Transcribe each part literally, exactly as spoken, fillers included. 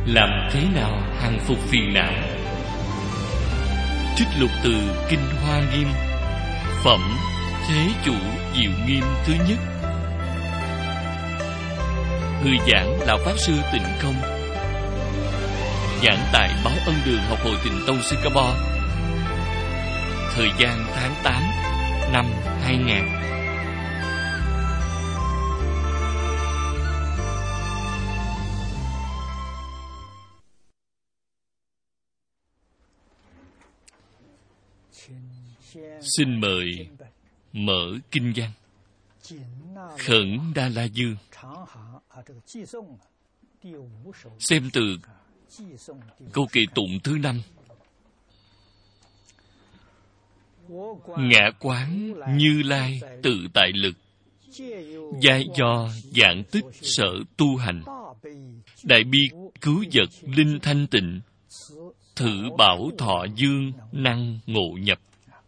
Làm thế nào hàng phục phiền não? Trích lục từ Kinh Hoa Nghiêm, phẩm Thế Chủ Diệu Nghiêm thứ nhất. Người giảng Lão Pháp Sư Tịnh Không, giảng tại Báo Ân Đường Học Hội Tịnh Tông Singapore. Thời gian tháng tám năm hai nghìn. Xin mời mở kinh văn. Khẩn Đa La Dương. Xem từ câu kệ tụng thứ năm. Ngã quán Như Lai tự tại lực, giai do dạng tích sở tu hành, đại bi cứu vật linh thanh tịnh, thử bảo thọ dương năng ngộ nhập.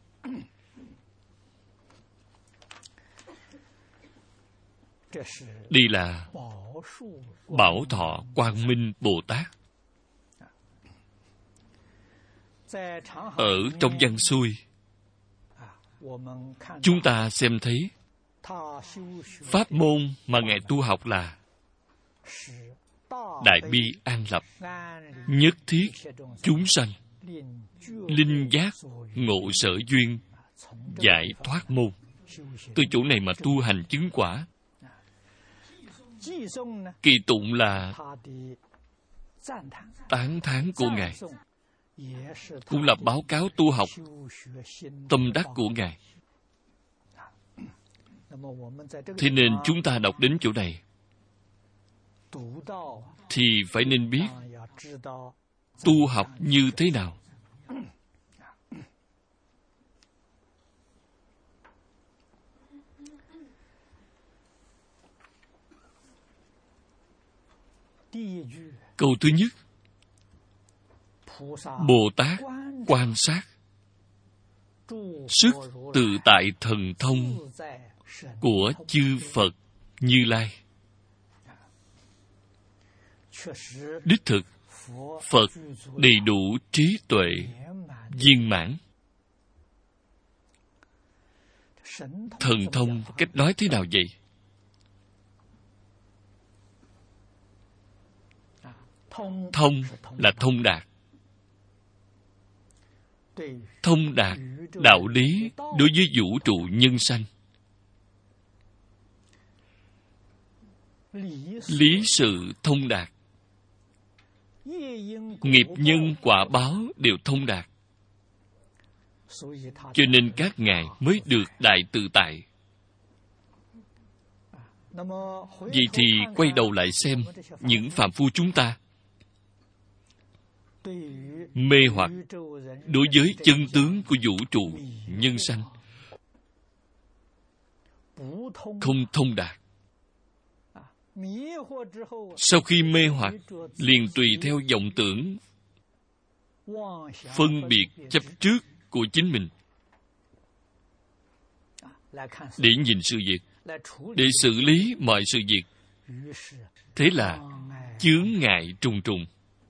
Đây là Bảo Thọ Quang Minh Bồ Tát. Ở trong văn xuôi, chúng ta xem thấy pháp môn mà Ngài tu học là đại bi an lập, nhất thiết chúng sanh, linh giác ngộ sở duyên, giải thoát môn. Từ chỗ này mà tu hành chứng quả. Kỳ tụng là tán thán của Ngài, cũng là báo cáo tu học tâm đắc của Ngài. Thế nên chúng ta đọc đến chỗ này thì phải nên biết tu học như thế nào. Câu thứ nhất, Bồ Tát quan sát sức tự tại thần thông của chư Phật Như Lai. Đích thực, Phật đầy đủ trí tuệ viên mãn. Thần thông cách nói thế nào vậy? Thông là thông đạt. Thông đạt đạo lý đối với vũ trụ nhân sanh. Lý sự thông đạt. Nghiệp nhân quả báo đều thông đạt. Cho nên các ngài mới được đại tự tại. Vậy thì quay đầu lại xem những phàm phu chúng ta mê hoặc đối với chân tướng của vũ trụ nhân sanh, không thông đạt. Sau khi mê hoặc, liền tùy theo vọng tưởng, phân biệt chấp trước của chính mình để nhìn sự việc, để xử lý mọi sự việc. Thế là chướng ngại trùng trùng.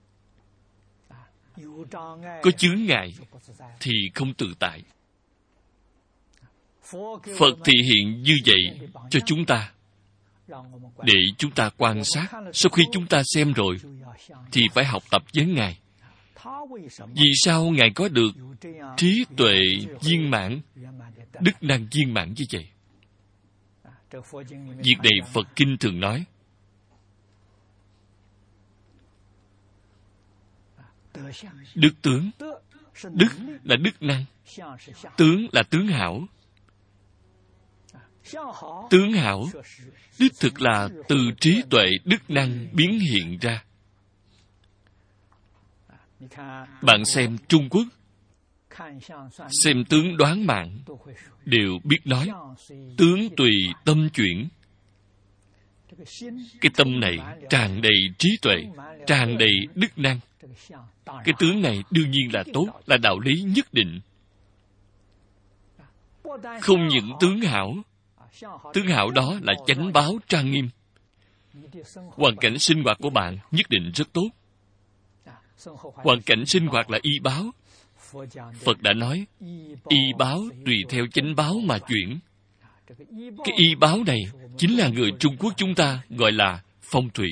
Có chướng ngại thì không tự tại. Phật thị hiện như vậy cho chúng ta, để chúng ta quan sát. Sau khi chúng ta xem rồi thì phải học tập với Ngài. Vì sao Ngài có được trí tuệ viên mãn, đức năng viên mãn như vậy? Việc này Phật Kinh thường nói. Đức tướng. Đức là đức năng. Tướng là tướng hảo. Tướng hảo đích thực là từ trí tuệ đức năng biến hiện ra. Bạn xem Trung Quốc, xem tướng đoán mạng, đều biết nói tướng tùy tâm chuyển. Cái tâm này tràn đầy trí tuệ, tràn đầy đức năng. Cái tướng này đương nhiên là tốt, là đạo lý nhất định. Không những tướng hảo, tướng hảo đó là chánh báo trang nghiêm. Hoàn cảnh sinh hoạt của bạn nhất định rất tốt. Hoàn cảnh sinh hoạt là y báo. Phật đã nói, y báo tùy theo chánh báo mà chuyển. Cái y báo này chính là người Trung Quốc chúng ta gọi là phong thủy.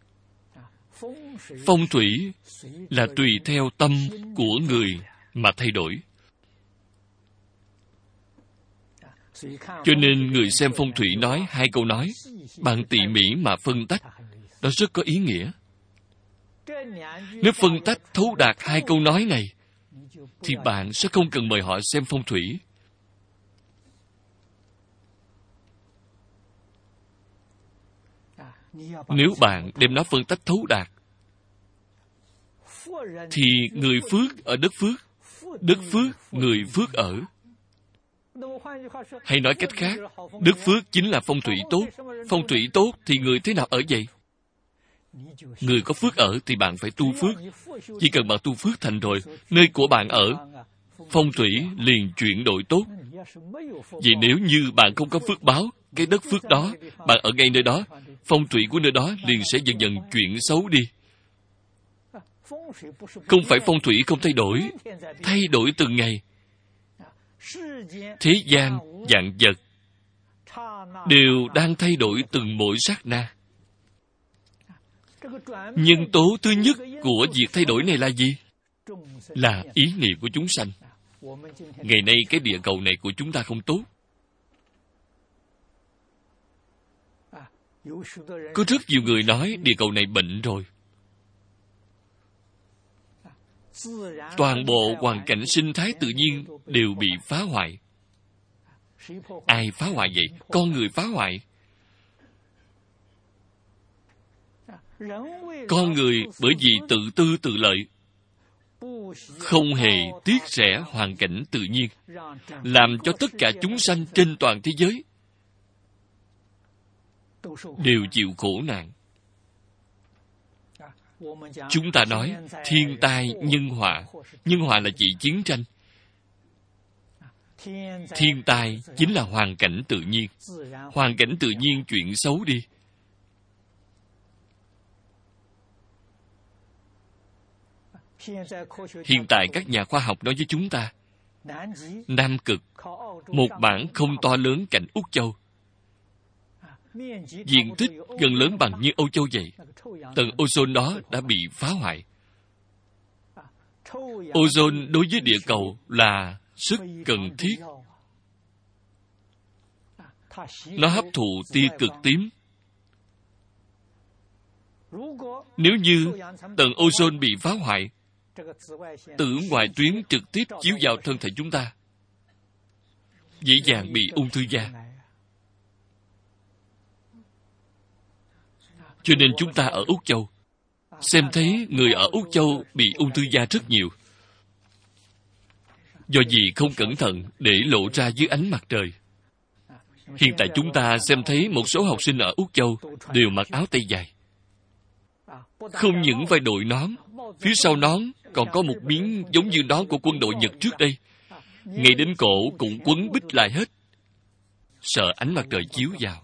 Phong thủy là tùy theo tâm của người mà thay đổi. Cho nên người xem phong thủy nói hai câu nói, bạn tỉ mỉ mà phân tách, đó rất có ý nghĩa. Nếu phân tách thấu đạt hai câu nói này, thì bạn sẽ không cần mời họ xem phong thủy. Nếu bạn đem nó phân tách thấu đạt, thì người phước ở đất phước, đất phước người phước ở. Hay nói cách khác, đất phước chính là phong thủy tốt. Phong thủy tốt thì người thế nào ở vậy? Người có phước ở thì bạn phải tu phước. Chỉ cần bạn tu phước thành rồi, nơi của bạn ở, phong thủy liền chuyển đổi tốt. Vì nếu như bạn không có phước báo, cái đất phước đó, bạn ở ngay nơi đó, phong thủy của nơi đó liền sẽ dần dần chuyển xấu đi. Không phải phong thủy không thay đổi, thay đổi từng ngày. Thế gian, vạn vật đều đang thay đổi từng mỗi sát na. Nhân tố thứ nhất của việc thay đổi này là gì? Là ý niệm của chúng sanh. Ngày nay cái địa cầu này của chúng ta không tốt. Có rất nhiều người nói địa cầu này bệnh rồi. Toàn bộ hoàn cảnh sinh thái tự nhiên đều bị phá hoại. Ai phá hoại vậy? Con người phá hoại. Con người bởi vì tự tư tự lợi, không hề tiếc rẻ hoàn cảnh tự nhiên, làm cho tất cả chúng sanh trên toàn thế giới đều chịu khổ nạn. Chúng ta nói thiên tai nhân họa. Nhân họa là chỉ chiến tranh. Thiên tai chính là hoàn cảnh tự nhiên. Hoàn cảnh tự nhiên chuyển xấu đi. Hiện tại các nhà khoa học nói với chúng ta, Nam Cực, một mảng không to lớn cạnh Úc Châu, diện tích gần lớn bằng như Âu Châu vậy. Tầng ozone đó đã bị phá hoại. Ozone đối với địa cầu là rất cần thiết. Nó hấp thụ tia cực tím. Nếu như tầng ozone bị phá hoại, tử ngoại tuyến trực tiếp chiếu vào thân thể chúng ta, dễ dàng bị ung thư da. Cho nên chúng ta ở Úc Châu, xem thấy người ở Úc Châu bị ung thư da rất nhiều. Do gì không cẩn thận để lộ ra dưới ánh mặt trời. Hiện tại chúng ta xem thấy một số học sinh ở Úc Châu đều mặc áo tây dài. Không những phải đội nón, phía sau nón còn có một miếng giống như nón của quân đội Nhật trước đây. Ngay đến cổ cũng quấn bít lại hết, sợ ánh mặt trời chiếu vào.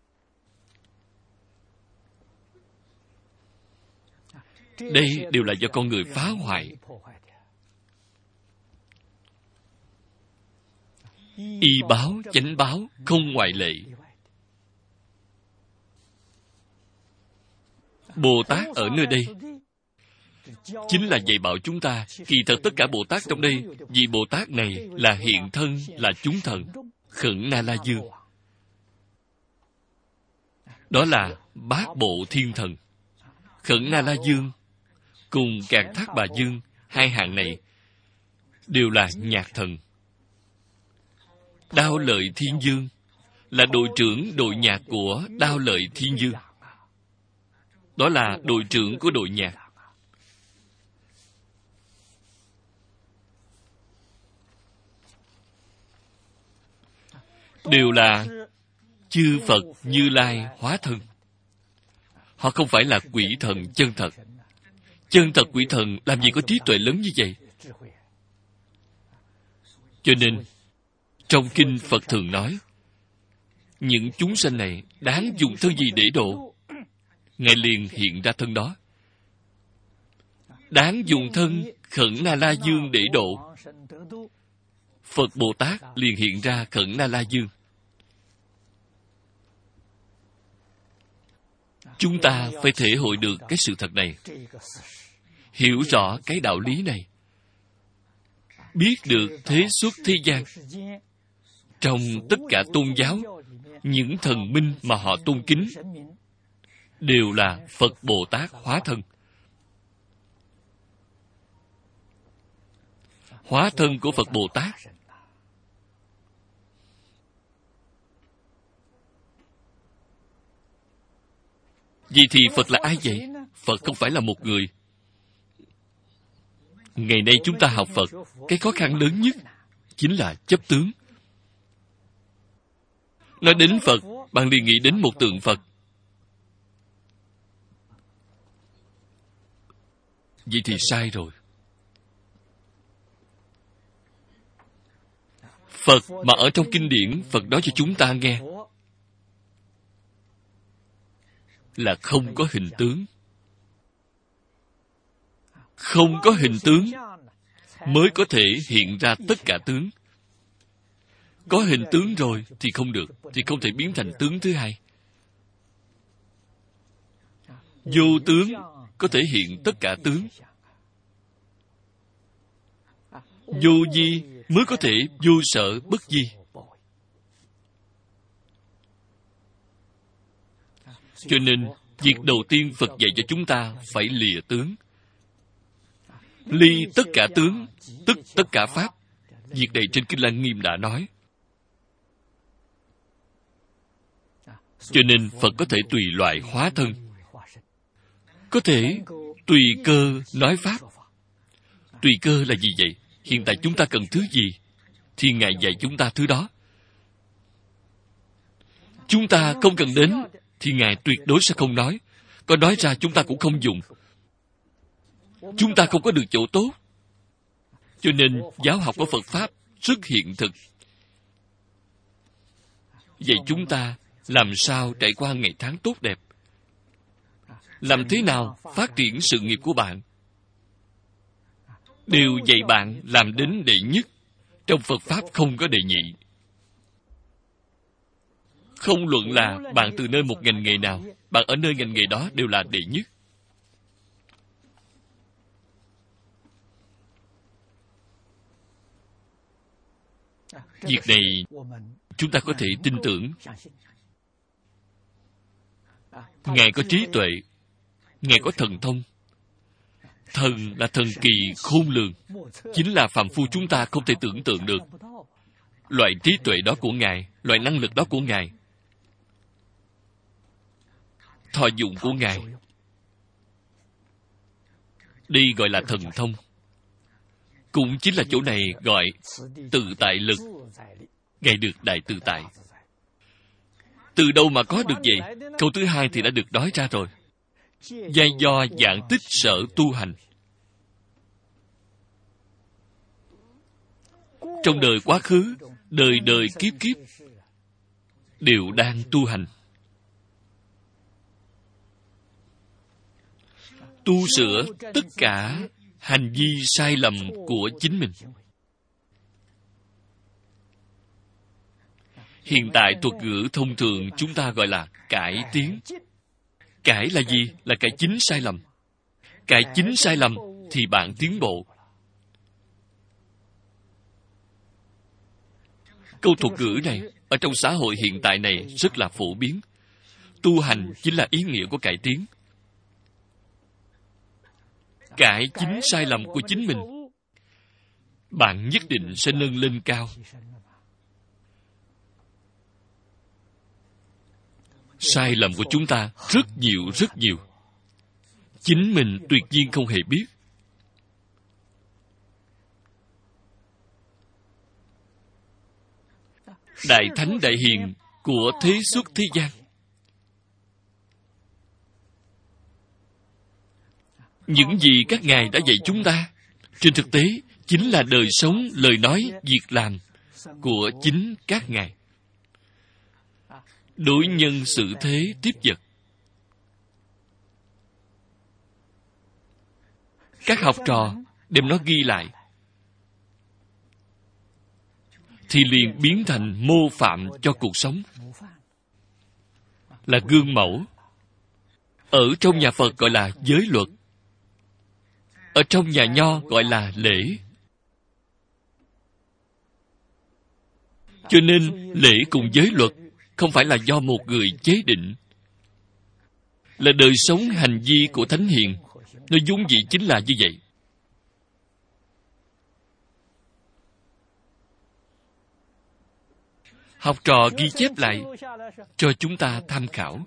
Đây đều là do con người phá hoại. Y báo, chánh báo, không ngoại lệ. Bồ Tát ở nơi đây chính là dạy bảo chúng ta, kỳ thật tất cả Bồ Tát trong đây, vì Bồ Tát này là hiện thân, là chúng thần, Khẩn Na La Dương. Đó là bát bộ thiên thần. Khẩn Na La Dương cùng Càn Thác Bà Dương, hai hạng này đều là nhạc thần. Đao Lợi Thiên Dương là đội trưởng đội nhạc của Đao Lợi Thiên Dương. Đó là đội trưởng của đội nhạc. Đều là chư Phật Như Lai hóa thân. Họ không phải là quỷ thần chân thật. Chân thật quỷ thần làm gì có trí tuệ lớn như vậy? Cho nên, trong kinh Phật thường nói, những chúng sanh này đáng dùng thân gì để độ? Ngài liền hiện ra thân đó. đáng dùng thân Khẩn Na La Dương để độ. Phật Bồ Tát liền hiện ra Khẩn Na La Dương. Chúng ta phải thể hội được cái sự thật này, hiểu rõ cái đạo lý này, biết được thế xuất thế gian. Trong tất cả tôn giáo, những thần minh mà họ tôn kính đều là Phật Bồ Tát hóa thân. Hóa thân của Phật Bồ Tát. Vậy thì Phật là ai vậy? Phật không phải là một người. Ngày nay chúng ta học Phật, cái khó khăn lớn nhất chính là chấp tướng. Nói đến Phật, bạn liền nghĩ đến một tượng Phật. Vậy thì sai rồi. Phật mà ở trong kinh điển Phật nói cho chúng ta nghe là không có hình tướng. Không có hình tướng mới có thể hiện ra tất cả tướng. Có hình tướng rồi thì không được, thì không thể biến thành tướng thứ hai. Vô tướng có thể hiện tất cả tướng. Vô vi mới có thể vô sở bất vi. Cho nên, việc đầu tiên Phật dạy cho chúng ta phải lìa tướng. Ly tất cả tướng, tức tất cả pháp. Việc này trên Kinh Lăng Nghiêm đã nói. Cho nên Phật có thể tùy loại hóa thân, có thể tùy cơ nói pháp. Tùy cơ là gì vậy? Hiện tại chúng ta cần thứ gì thì Ngài dạy chúng ta thứ đó. Chúng ta không cần đến thì Ngài tuyệt đối sẽ không nói. Có nói ra chúng ta cũng không dùng. Chúng ta không có được chỗ tốt. Cho nên giáo học của Phật Pháp rất hiện thực. Vậy chúng ta làm sao trải qua ngày tháng tốt đẹp? Làm thế nào phát triển sự nghiệp của bạn? Đều dạy bạn làm đến đệ nhất. Trong Phật Pháp không có đệ nhị. Không luận là bạn từ nơi một ngành nghề nào, bạn ở nơi ngành nghề đó đều là đệ nhất. Việc này chúng ta có thể tin tưởng. Ngài có trí tuệ, Ngài có thần thông. Thần là thần kỳ khôn lường, chính là phàm phu chúng ta không thể tưởng tượng được. Loại trí tuệ đó của Ngài, loại năng lực đó của Ngài, thọ dụng của Ngài, đây gọi là thần thông. Cũng chính là chỗ này gọi tự tại lực. Ngài được đại tự tại. Từ đâu mà có được vậy? Câu thứ hai thì đã được nói ra rồi. Giai do dạng tích sở tu hành. Trong đời quá khứ, đời đời kiếp kiếp đều đang tu hành. Tu sửa tất cả hành vi sai lầm của chính mình. Hiện tại thuật ngữ thông thường chúng ta gọi là cải tiến. Cải là gì? Là cải chính sai lầm. Cải chính sai lầm thì bạn tiến bộ. Câu thuật ngữ này ở trong xã hội hiện tại này rất là phổ biến. Tu hành chính là ý nghĩa của cải tiến. Cải chính sai lầm của chính mình, bạn nhất định sẽ nâng lên cao. Sai lầm của chúng ta rất nhiều rất nhiều. Chính mình tuyệt nhiên không hề biết. Đại Thánh Đại Hiền của thế xuất thế gian, những gì các ngài đã dạy chúng ta, trên thực tế chính là đời sống, lời nói, việc làm của chính các ngài. Đối nhân xử thế tiếp vật. các học trò đem nó ghi lại, thì liền biến thành mô phạm cho cuộc sống, là gương mẫu. Ở trong nhà Phật gọi là giới luật, ở trong nhà Nho gọi là lễ. Cho nên lễ cùng giới luật không phải là do một người chế định, là đời sống hành vi của Thánh Hiền. Nó vốn dĩ chính là như vậy. Học trò ghi chép lại cho chúng ta tham khảo.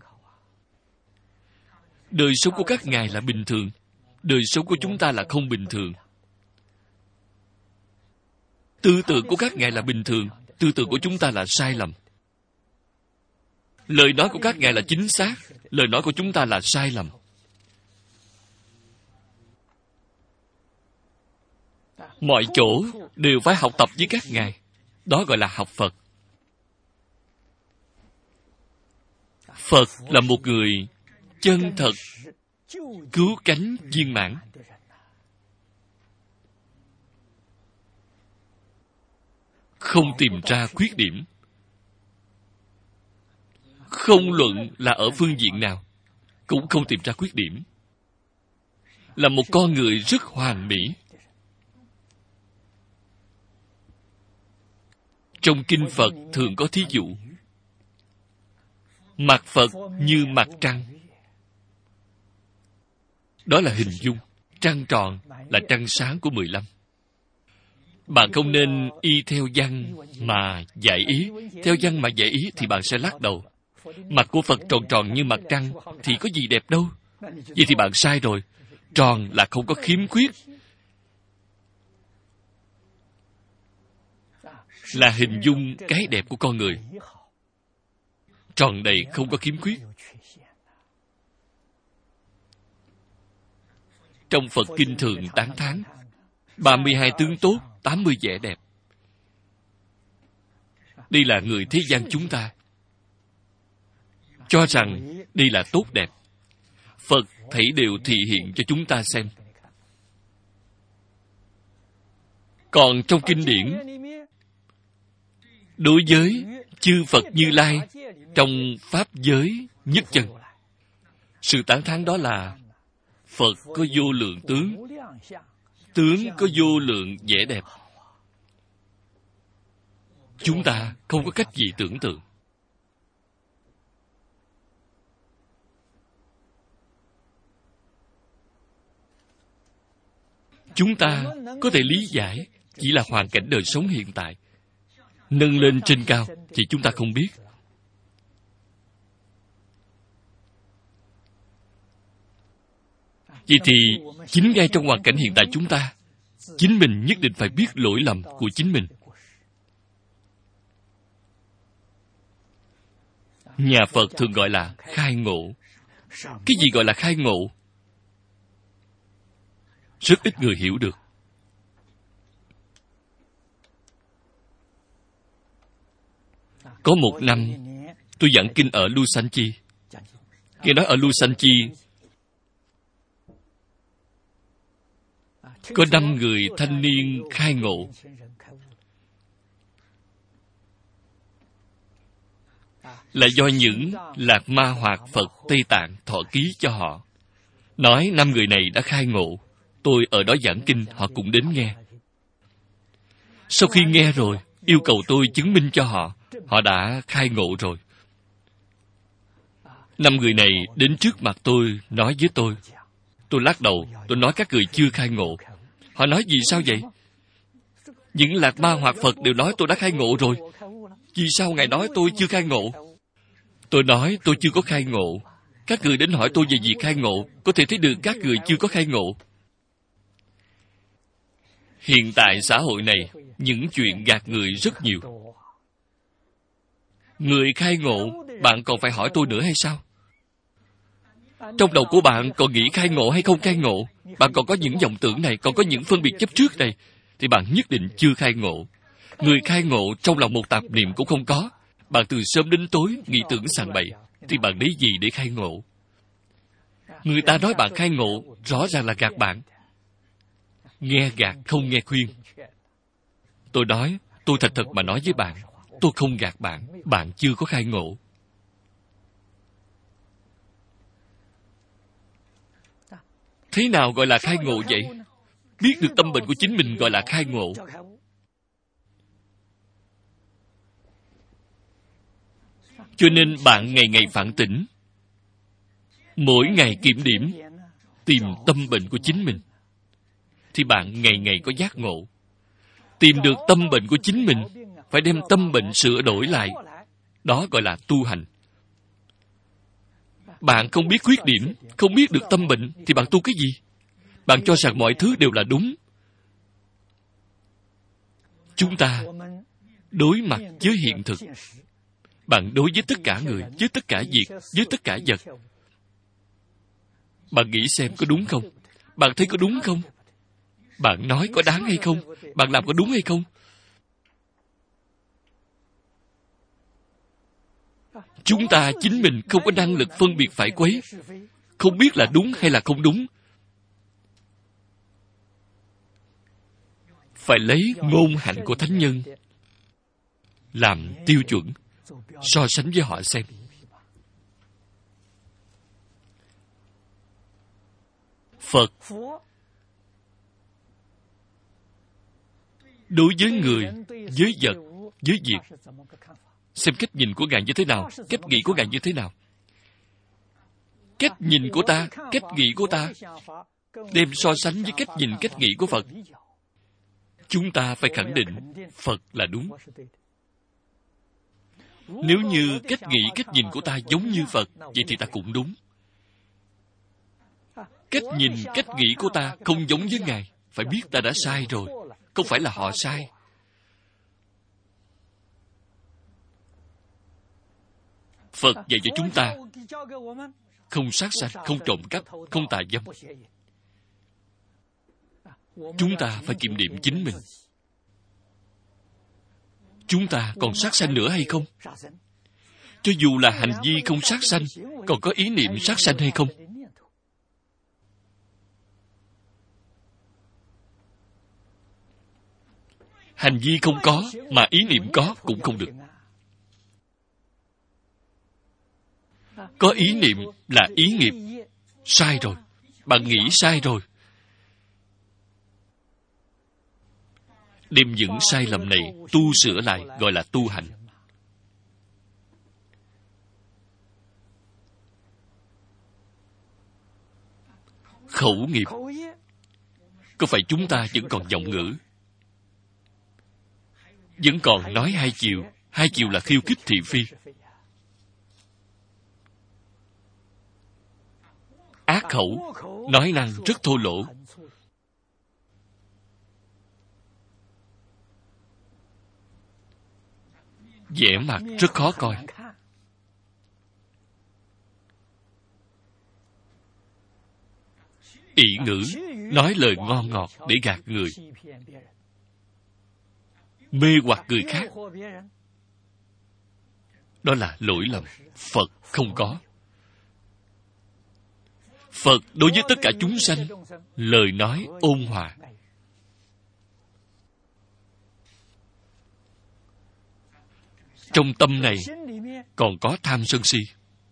Đời sống của các ngài là bình thường, đời sống của chúng ta là không bình thường. Tư tưởng của các ngài là bình thường, tư tưởng của chúng ta là sai lầm. Lời nói của các ngài là chính xác, lời nói của chúng ta là sai lầm. Mọi chỗ đều phải học tập với các ngài. Đó gọi là học Phật. Phật là một người chân thật, cứu cánh viên mãn. Không tìm ra khuyết điểm. Không luận là ở phương diện nào, cũng không tìm ra khuyết điểm. Là một con người rất hoàn mỹ. Trong kinh Phật thường có thí dụ. Mặt Phật như mặt trăng. Đó là hình dung. Trăng tròn là trăng sáng của mười lăm. Bạn không nên y theo văn mà giải ý. Theo văn mà giải ý thì bạn sẽ lắc đầu. Mặt của Phật tròn tròn như mặt trăng thì có gì đẹp đâu. Vậy thì bạn sai rồi. Tròn là không có khiếm khuyết. Là hình dung cái đẹp của con người. Tròn đầy không có khiếm khuyết. Trong Phật Kinh thường tán thán ba mươi hai tướng tốt, tám mươi vẻ đẹp. Đây là người thế gian chúng ta cho rằng đây là tốt đẹp. Phật thảy đều thị hiện cho chúng ta xem. Còn trong kinh điển, đối với chư Phật Như Lai trong Pháp giới nhất chân, sự tán thán đó là Phật có vô lượng tướng, tướng có vô lượng vẻ đẹp. Chúng ta không có cách gì tưởng tượng. Chúng ta có thể lý giải chỉ là hoàn cảnh đời sống hiện tại. Nâng lên trên cao thì chúng ta không biết. Vậy thì chính ngay trong hoàn cảnh hiện tại chúng ta, chính mình nhất định phải biết lỗi lầm của chính mình. Nhà Phật thường gọi là khai ngộ. Cái gì gọi là khai ngộ? Rất ít người hiểu được. Có một năm, tôi giảng kinh ở Lusanchi. Nghe nói ở Lusanchi có năm người thanh niên khai ngộ. Là do những Lạc Ma Hoạt Phật Tây Tạng thọ ký cho họ. Nói năm người này đã khai ngộ. Tôi ở đó giảng kinh, họ cũng đến nghe. Sau khi nghe rồi, yêu cầu tôi chứng minh cho họ, họ đã khai ngộ rồi. Năm người này đến trước mặt tôi, nói với tôi. Tôi lắc đầu, tôi nói các người chưa khai ngộ. Họ nói vì sao vậy? Những Lạc Ma Hoạt Phật đều nói tôi đã khai ngộ rồi. Vì sao Ngài nói tôi chưa khai ngộ? Tôi nói tôi chưa có khai ngộ. Các người đến hỏi tôi về việc khai ngộ, có thể thấy được các người chưa có khai ngộ. Hiện tại xã hội này, những chuyện gạt người rất nhiều. Người khai ngộ, bạn còn phải hỏi tôi nữa hay sao? Trong đầu của bạn còn nghĩ khai ngộ hay không khai ngộ? Bạn còn có những vọng tưởng này, còn có những phân biệt chấp trước này, thì bạn nhất định chưa khai ngộ. Người khai ngộ trong lòng một tạp niệm cũng không có. Bạn từ sớm đến tối nghĩ tưởng sàng bậy, thì bạn lấy gì để khai ngộ? Người ta nói bạn khai ngộ, rõ ràng là gạt bạn. nghe gạt không nghe khuyên. Tôi nói, tôi thật thật mà nói với bạn, tôi không gạt bạn, bạn chưa có khai ngộ. Thế nào gọi là khai ngộ vậy? Biết được tâm bệnh của chính mình gọi là khai ngộ. Cho nên bạn ngày ngày phản tỉnh, mỗi ngày kiểm điểm, tìm tâm bệnh của chính mình, thì bạn ngày ngày có giác ngộ. Tìm được tâm bệnh của chính mình, phải đem tâm bệnh sửa đổi lại. Đó gọi là tu hành. Bạn không biết khuyết điểm, không biết được tâm bệnh, thì bạn tu cái gì? Bạn cho rằng mọi thứ đều là đúng. Chúng ta đối mặt với hiện thực. Bạn đối với tất cả người, với tất cả việc, với tất cả vật. Bạn nghĩ xem có đúng không? Bạn thấy có đúng không? Bạn nói có đáng hay không? Bạn làm có đúng hay không? Chúng ta chính mình không có năng lực phân biệt phải quấy, không biết là đúng hay là không đúng. Phải lấy ngôn hạnh của thánh nhân làm tiêu chuẩn, so sánh với họ xem. Phật đối với người, với vật, với việc, xem cách nhìn của Ngài như thế nào, cách nghĩ của Ngài như thế nào. Cách nhìn của ta, cách nghĩ của ta, đem so sánh với cách nhìn, cách nghĩ của Phật. Chúng ta phải khẳng định Phật là đúng. Nếu như cách nghĩ, cách nhìn của ta giống như Phật, vậy thì ta cũng đúng. Cách nhìn, cách nghĩ của ta không giống với Ngài, phải biết ta đã sai rồi, không phải là họ sai. Phật dạy cho chúng ta không sát sanh, không trộm cắp, không tà dâm. Chúng ta phải kiểm điểm chính mình. Chúng ta còn sát sanh nữa hay không? Cho dù là hành vi không sát sanh, còn có ý niệm sát sanh hay không? Hành vi không có, mà ý niệm có cũng không được. Có ý niệm là ý nghiệp. Sai rồi. Bạn nghĩ sai rồi. Đem những sai lầm này tu sửa lại gọi là tu hành. Khẩu nghiệp. Có phải chúng ta vẫn còn vọng ngữ? Vẫn còn nói hai chiều. Hai chiều là khiêu khích thị phi. Ác khẩu, nói năng rất thô lỗ. Vẻ mặt rất khó coi. Ỷ ngữ, nói lời ngon ngọt để gạt người, mê hoặc người khác. Đó là lỗi lầm. Phật không có. Phật đối với tất cả chúng sanh, lời nói ôn hòa. Trong tâm này còn có tham sân si.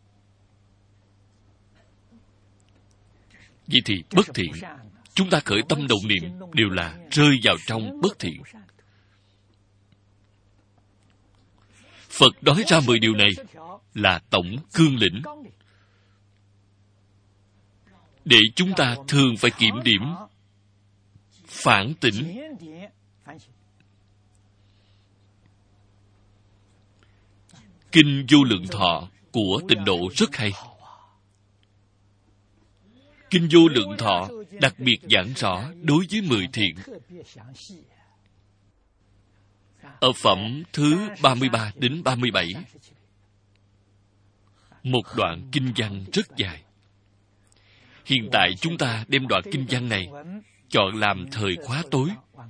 Vậy thì bất thiện, chúng ta khởi tâm động niệm đều là rơi vào trong bất thiện. Phật nói ra mười điều này là tổng cương lĩnh, để chúng ta thường phải kiểm điểm, phản tỉnh. Kinh Vô Lượng Thọ của Tịnh Độ rất hay. Kinh Vô Lượng Thọ đặc biệt giảng rõ đối với mười thiện. Ở phẩm thứ ba mươi ba đến ba mươi bảy, một đoạn kinh văn rất dài. Hiện tại chúng ta đem đoạn kinh văn này chọn làm thời khóa tối.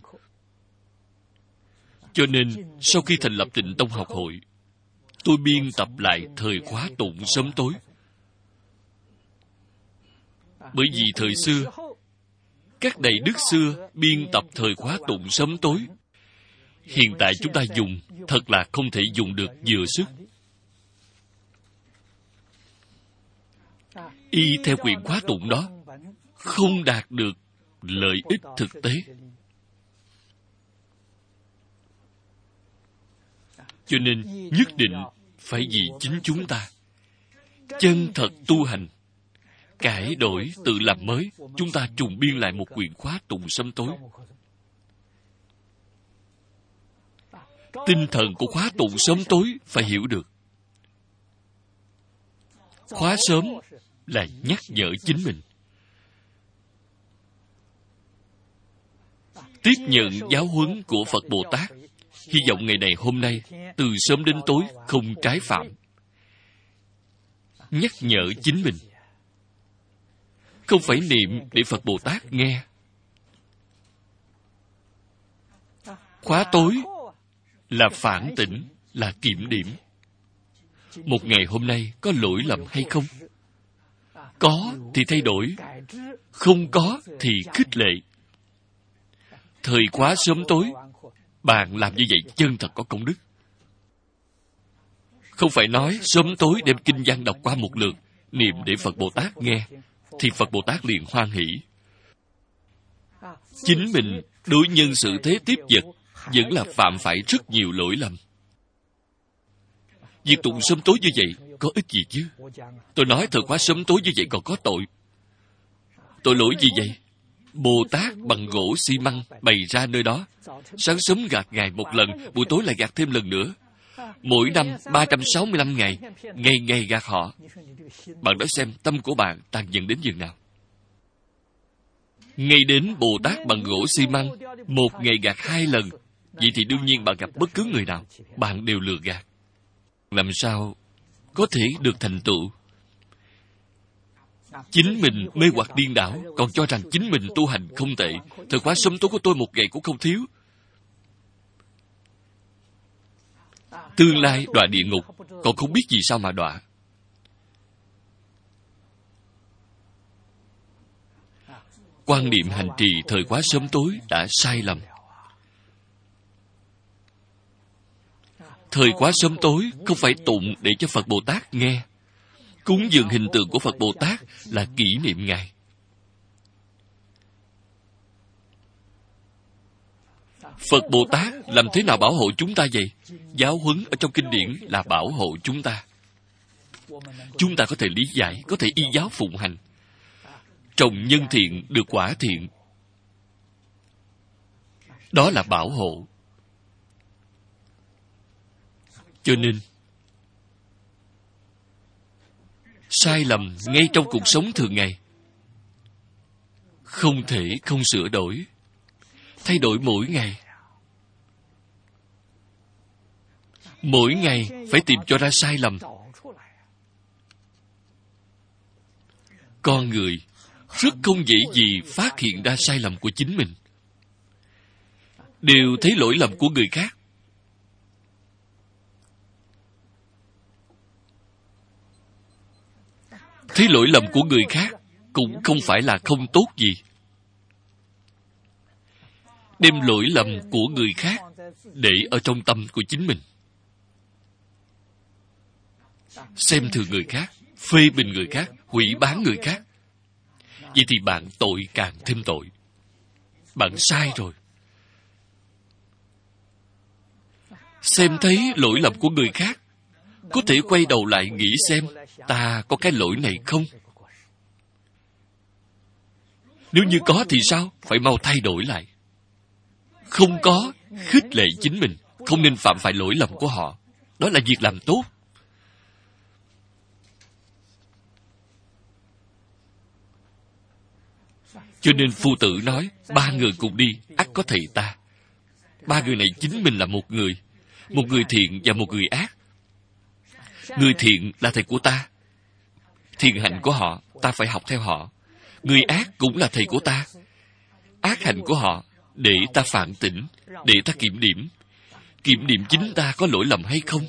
Cho nên, sau khi thành lập Tịnh Tông học hội, tôi biên tập lại thời khóa tụng sớm tối. Bởi vì thời xưa, các đại đức xưa biên tập thời khóa tụng sớm tối. Hiện tại chúng ta dùng, thật là không thể dùng được vừa sức. Y theo quyển khóa tụng đó, không đạt được lợi ích thực tế. Cho nên nhất định phải vì chính chúng ta chân thật tu hành, cải đổi tự làm mới, chúng ta trùng biên lại một quyển khóa tụng sớm tối. Tinh thần của khóa tụng sớm tối phải hiểu được. Khóa sớm là nhắc nhở chính mình. Tiếp nhận giáo huấn của Phật Bồ Tát, hy vọng ngày này hôm nay, từ sớm đến tối không trái phạm. Nhắc nhở chính mình. Không phải niệm để Phật Bồ Tát nghe. Khóa tối là phản tỉnh, là kiểm điểm. Một ngày hôm nay có lỗi lầm hay không? Có thì thay đổi, không có thì khích lệ. Thời khóa sớm tối, bạn làm như vậy chân thật có công đức. Không phải nói sớm tối đem kinh văn đọc qua một lượt, niệm để Phật Bồ Tát nghe, thì Phật Bồ Tát liền hoan hỷ. Chính mình đối nhân sự thế tiếp vật vẫn là phạm phải rất nhiều lỗi lầm. Việc tụng sớm tối như vậy có ích gì chứ? Tôi nói thời khóa sớm tối như vậy còn có tội. Tội lỗi gì vậy? Bồ Tát bằng gỗ xi măng bày ra nơi đó. Sáng sớm gạt Ngài một lần, buổi tối lại gạt thêm lần nữa. Mỗi năm ba trăm sáu mươi lăm ngày, ngày ngày gạt họ. Bạn nói xem tâm của bạn tàn nhẫn đến chừng nào? Ngay đến Bồ Tát bằng gỗ xi măng, một ngày gạt hai lần, vậy thì đương nhiên bạn gặp bất cứ người nào, bạn đều lừa gạt. Làm sao có thể được thành tựu? Chính mình mê hoặc điên đảo, còn cho rằng chính mình tu hành không tệ. Thời khóa sớm tối của tôi một ngày cũng không thiếu. Tương lai đọa địa ngục, còn không biết vì sao mà đọa. Quan niệm hành trì thời khóa sớm tối đã sai lầm. Thời khóa sớm tối không phải tụng để cho Phật Bồ Tát nghe. Cúng dường hình tượng của Phật Bồ Tát là kỷ niệm Ngài. Phật Bồ Tát làm thế nào bảo hộ chúng ta vậy? Giáo huấn ở trong kinh điển là bảo hộ chúng ta. Chúng ta có thể lý giải, có thể y giáo phụng hành. Trồng nhân thiện được quả thiện. Đó là bảo hộ. Cho nên, sai lầm ngay trong cuộc sống thường ngày không thể không sửa đổi. Thay đổi mỗi ngày. Mỗi ngày phải tìm cho ra sai lầm. Con người rất không dễ gì phát hiện ra sai lầm của chính mình. Đều thấy lỗi lầm của người khác. Thấy lỗi lầm của người khác cũng không phải là không tốt gì. Đem lỗi lầm của người khác để ở trong tâm của chính mình. Xem thường người khác, phê bình người khác, hủy báng người khác. Vậy thì bạn tội càng thêm tội. Bạn sai rồi. Xem thấy lỗi lầm của người khác, có thể quay đầu lại nghĩ xem ta có cái lỗi này không? Nếu như có thì sao? Phải mau thay đổi lại. Không có, khích lệ chính mình, không nên phạm phải lỗi lầm của họ. Đó là việc làm tốt. Cho nên Phu Tử nói, ba người cùng đi, ắt có thầy ta. Ba người này chính mình là một người. Một người thiện và một người ác. Người thiện là thầy của ta. Thiện hạnh của họ, ta phải học theo họ. Người ác cũng là thầy của ta. Ác hạnh của họ, để ta phản tỉnh, để ta kiểm điểm. Kiểm điểm chính ta có lỗi lầm hay không.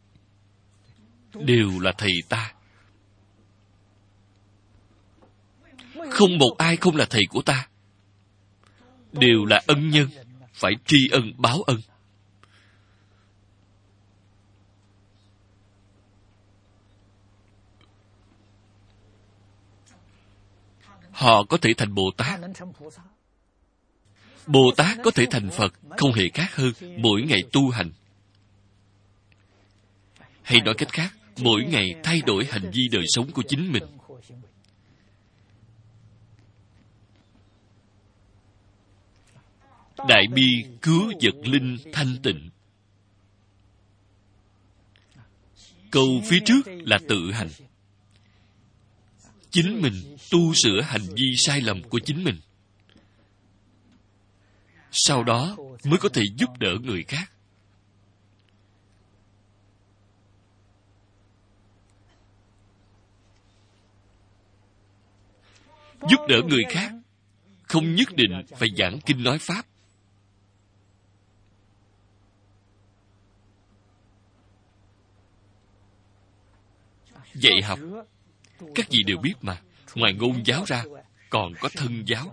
Đều là thầy ta. Không một ai không là thầy của ta. đều là ân nhân, phải tri ân báo ân. Họ có thể thành Bồ Tát. Bồ Tát có thể thành Phật, không hề khác hơn, mỗi ngày tu hành. Hay nói cách khác, mỗi ngày thay đổi hành vi đời sống của chính mình. Đại bi cứu vật linh thanh tịnh. Câu phía trước là tự hành. Chính mình tu sửa hành vi sai lầm của chính mình. Sau đó mới có thể giúp đỡ người khác. Giúp đỡ người khác không nhất định phải giảng kinh nói pháp. Dạy học, các vị đều biết mà, ngoài ngôn giáo ra, còn có thân giáo.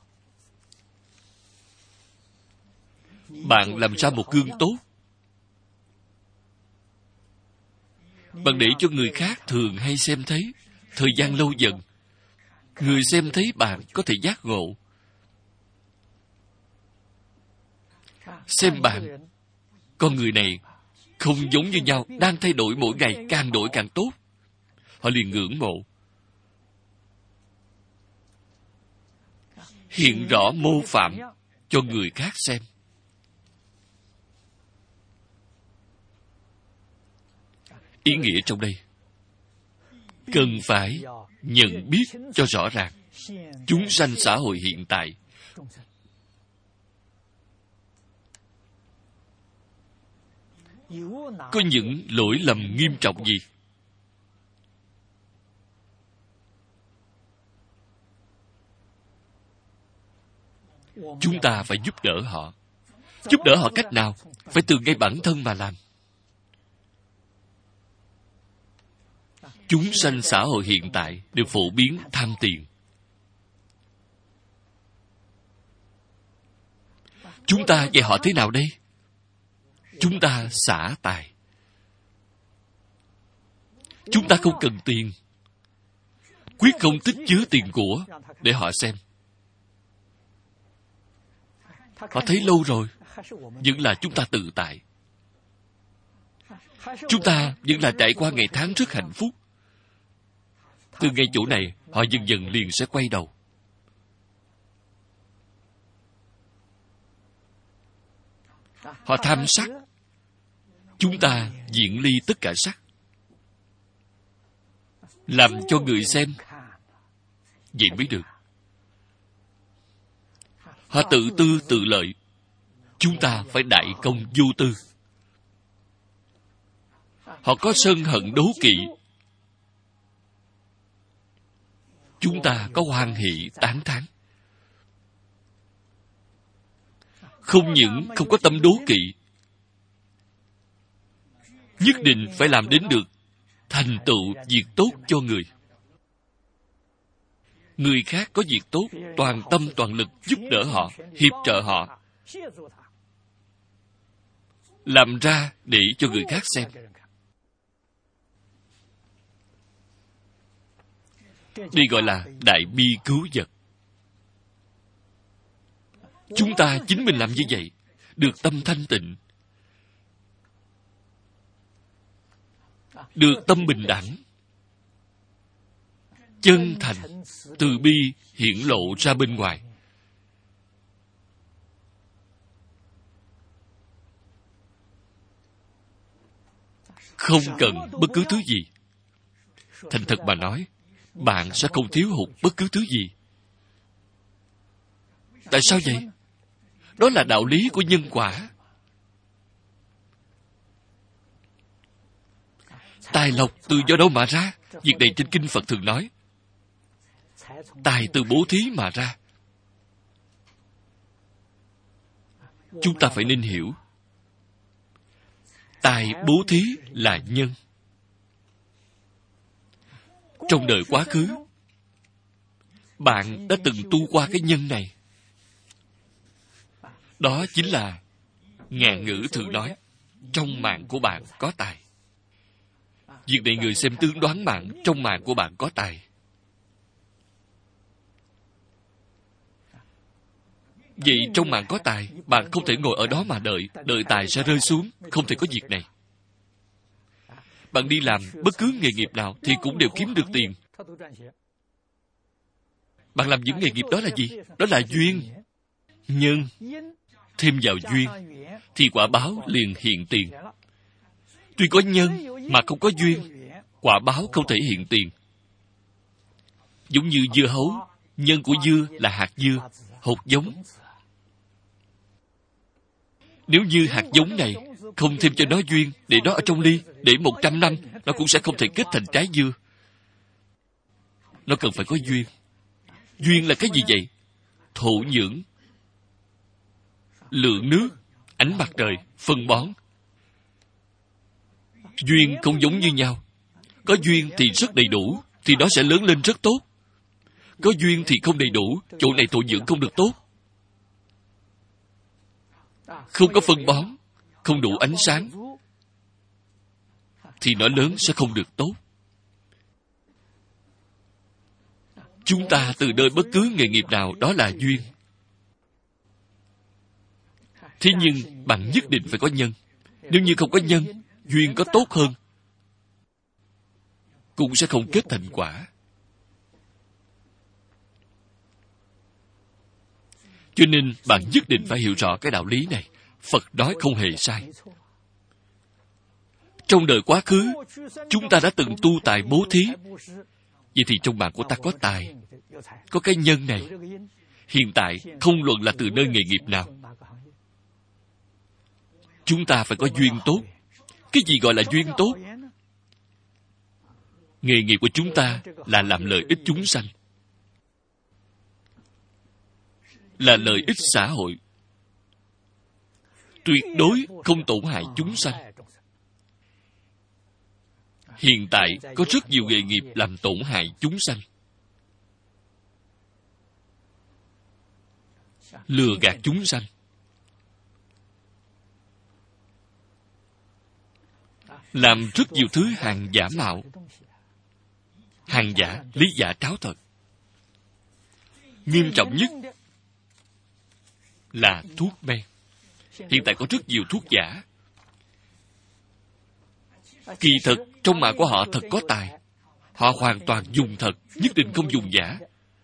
Bạn làm ra một gương tốt, bạn để cho người khác thường hay xem thấy, thời gian lâu dần, người xem thấy bạn có thể giác ngộ. Xem bạn, con người này không giống như nhau, đang thay đổi mỗi ngày, càng đổi càng tốt. Họ liền ngưỡng mộ. Hiện rõ mô phạm cho người khác xem. Ý nghĩa trong đây, cần phải nhận biết cho rõ ràng chúng sanh xã hội hiện tại có những lỗi lầm nghiêm trọng gì. Chúng ta phải giúp đỡ họ. Giúp đỡ họ cách nào? Phải từ ngay bản thân mà làm. Chúng sanh xã hội hiện tại đều phổ biến tham tiền. Chúng ta dạy họ thế nào đây? Chúng ta xả tài. Chúng ta không cần tiền. Quyết không tích chứa tiền của để họ xem. Họ thấy lâu rồi, vẫn là chúng ta tự tại. Chúng ta vẫn là trải qua ngày tháng rất hạnh phúc. Từ ngay chỗ này, họ dần dần liền sẽ quay đầu. Họ tham sắc. Chúng ta diễn ly tất cả sắc. Làm cho người xem. Vậy mới được. Họ tự tư tự lợi. Chúng ta phải đại công vô tư. Họ có sân hận đố kỵ. Chúng ta có hoan hỷ tán thán. Không những không có tâm đố kỵ, nhất định phải làm đến được thành tựu việc tốt cho người. Người khác có việc tốt, toàn tâm toàn lực giúp đỡ họ, hiệp trợ họ, làm ra để cho người khác xem. Đây gọi là đại bi cứu vật. Chúng ta chính mình làm như vậy, được tâm thanh tịnh, được tâm bình đẳng, chân thành, từ bi hiển lộ ra bên ngoài. Không cần bất cứ thứ gì. Thành thật mà nói, bạn sẽ không thiếu hụt bất cứ thứ gì. Tại sao vậy? Đó là đạo lý của nhân quả. Tài lộc từ do đâu mà ra? Việc này trên kinh Phật thường nói. Tài từ bố thí mà ra. Chúng ta phải nên hiểu. Tài bố thí là nhân. Trong đời quá khứ, bạn đã từng tu qua cái nhân này. Đó chính là ngạn ngữ thường nói, trong mạng của bạn có tài. Việc này người xem tướng đoán mạng, trong mạng của bạn có tài. Vậy trong mạng có tài, bạn không thể ngồi ở đó mà đợi, đợi tài sẽ rơi xuống, không thể có việc này. Bạn đi làm bất cứ nghề nghiệp nào thì cũng đều kiếm được tiền. Bạn làm những nghề nghiệp đó là gì? Đó là duyên. Nhân. Thêm vào duyên, thì quả báo liền hiện tiền. Tuy có nhân mà không có duyên, quả báo không thể hiện tiền. Giống như dưa hấu, nhân của dưa là hạt dưa, hột giống. Nếu như hạt giống này không thêm cho nó duyên, để nó ở trong ly, để một trăm năm, nó cũng sẽ không thể kết thành trái dưa. Nó cần phải có duyên. Duyên là cái gì vậy? Thổ nhưỡng, lượng nước, ánh mặt trời, phân bón. Duyên không giống như nhau. Có duyên thì rất đầy đủ, thì nó sẽ lớn lên rất tốt. Có duyên thì không đầy đủ, chỗ này thổ nhưỡng không được tốt. Không có phân bón, không đủ ánh sáng, thì nó lớn sẽ không được tốt. Chúng ta từ nơi bất cứ nghề nghiệp nào, đó là duyên. Thế nhưng bạn nhất định phải có nhân. Nếu như không có nhân, duyên có tốt hơn, cũng sẽ không kết thành quả. Cho nên bạn nhất định phải hiểu rõ cái đạo lý này. Phật nói không hề sai. Trong đời quá khứ, chúng ta đã từng tu tài bố thí. Vậy thì trong bạn của ta có tài, có cái nhân này. Hiện tại, không luận là từ nơi nghề nghiệp nào, chúng ta phải có duyên tốt. Cái gì gọi là duyên tốt? Nghề nghiệp của chúng ta là làm lợi ích chúng sanh, là lợi ích xã hội, tuyệt đối không tổn hại chúng sanh. Hiện tại có rất nhiều nghề nghiệp làm tổn hại chúng sanh, lừa gạt chúng sanh. Làm rất nhiều thứ hàng giả mạo, hàng giả, lý giả tráo thật. Nghiêm trọng nhất là thuốc men. Hiện tại có rất nhiều thuốc giả. Kỳ thực, trong mạng của họ thật có tài. Họ hoàn toàn dùng thật, nhất định không dùng giả.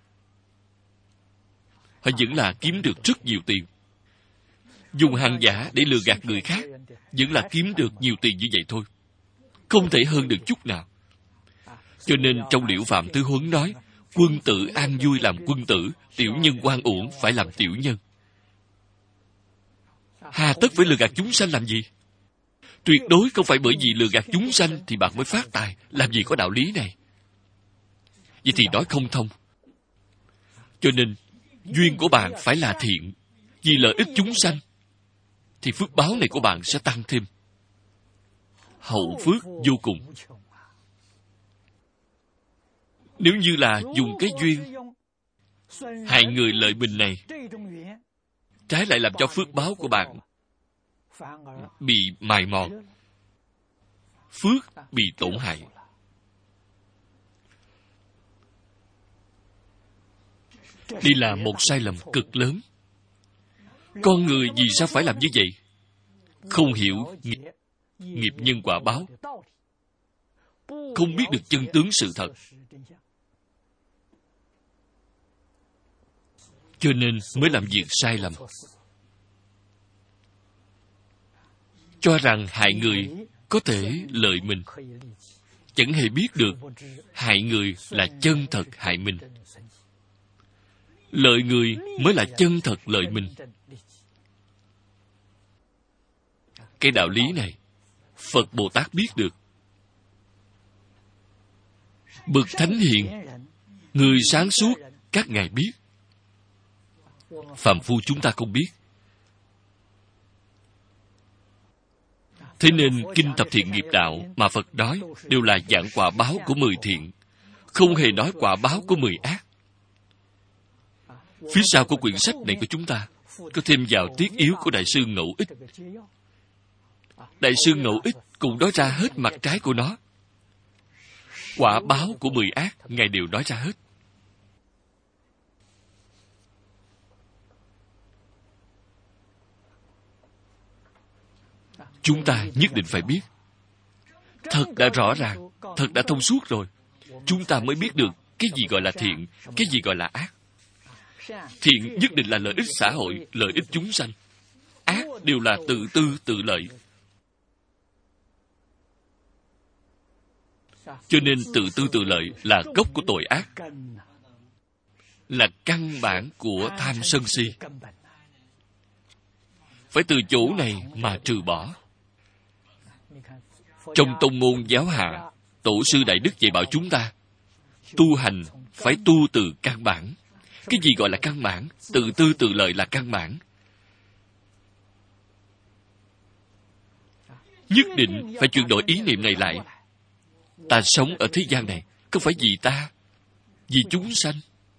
Họ vẫn là kiếm được rất nhiều tiền. Dùng hàng giả để lừa gạt người khác, vẫn là kiếm được nhiều tiền như vậy thôi. Không thể hơn được chút nào. Cho nên trong Liễu Phạm Tứ Huấn nói, quân tử an vui làm quân tử, tiểu nhân oan uổng phải làm tiểu nhân. Hà tất phải lừa gạt chúng sanh làm gì? Tuyệt đối không phải bởi vì lừa gạt chúng sanh thì bạn mới phát tài. Làm gì có đạo lý này? Vậy thì nói không thông. Cho nên, duyên của bạn phải là thiện. Vì lợi ích chúng sanh, thì phước báo này của bạn sẽ tăng thêm. Hậu phước vô cùng. Nếu như là dùng cái duyên hại người lợi mình này, trái lại làm cho phước báo của bạn bị mài mòn, phước bị tổn hại. Đây là một sai lầm cực lớn. Con người vì sao phải làm như vậy? Không hiểu nghiệp, nghiệp nhân quả báo, không biết được chân tướng sự thật, cho nên mới làm việc sai lầm. Cho rằng hại người có thể lợi mình, chẳng hề biết được hại người là chân thật hại mình. Lợi người mới là chân thật lợi mình. Cái đạo lý này, Phật Bồ Tát biết được. Bậc thánh hiền, người sáng suốt, các ngài biết. Phàm phu chúng ta không biết. Thế nên kinh Thập Thiện Nghiệp Đạo mà Phật nói đều là giảng quả báo của mười thiện, không hề nói quả báo của mười ác. Phía sau của quyển sách này của chúng ta, có thêm vào tiết yếu của Đại sư Ngẫu Ích. Đại sư Ngẫu Ích cũng nói ra hết mặt trái của nó. Quả báo của mười ác, Ngài đều nói ra hết. Chúng ta nhất định phải biết. Thật đã rõ ràng, thật đã thông suốt rồi. Chúng ta mới biết được cái gì gọi là thiện, cái gì gọi là ác. Thiện nhất định là lợi ích xã hội, lợi ích chúng sanh. Ác đều là tự tư, tự lợi. Cho nên tự tư tự lợi là gốc của tội ác, là căn bản của tham sân si. Phải từ chỗ này mà trừ bỏ. Trong tông môn giáo hạ, Tổ sư Đại Đức dạy bảo chúng ta, tu hành phải tu từ căn bản. Cái gì gọi là căn bản? Tự tư tự lợi là căn bản. Nhất định phải chuyển đổi ý niệm này lại. Ta sống ở thế gian này, không phải vì ta, vì chúng sanh,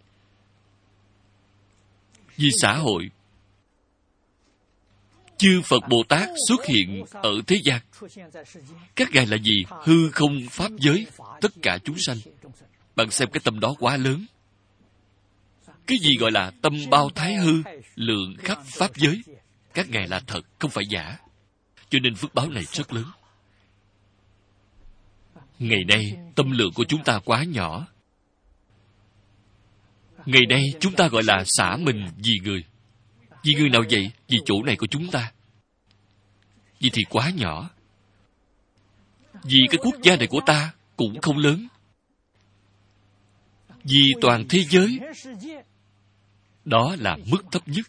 vì xã hội. Chư Phật Bồ Tát xuất hiện ở thế gian. Các ngài là gì? Hư không pháp giới, tất cả chúng sanh. Bạn xem cái tâm đó quá lớn. Cái gì gọi là tâm bao thái hư, lượng khắp pháp giới? Các ngài là thật, không phải giả. Cho nên phước báo này rất lớn. Ngày nay, tâm lượng của chúng ta quá nhỏ. Ngày nay, chúng ta gọi là xả mình vì người. Vì người nào vậy? Vì chỗ này của chúng ta. Vì thì quá nhỏ. Vì cái quốc gia này của ta cũng không lớn. Vì toàn thế giới, đó là mức thấp nhất.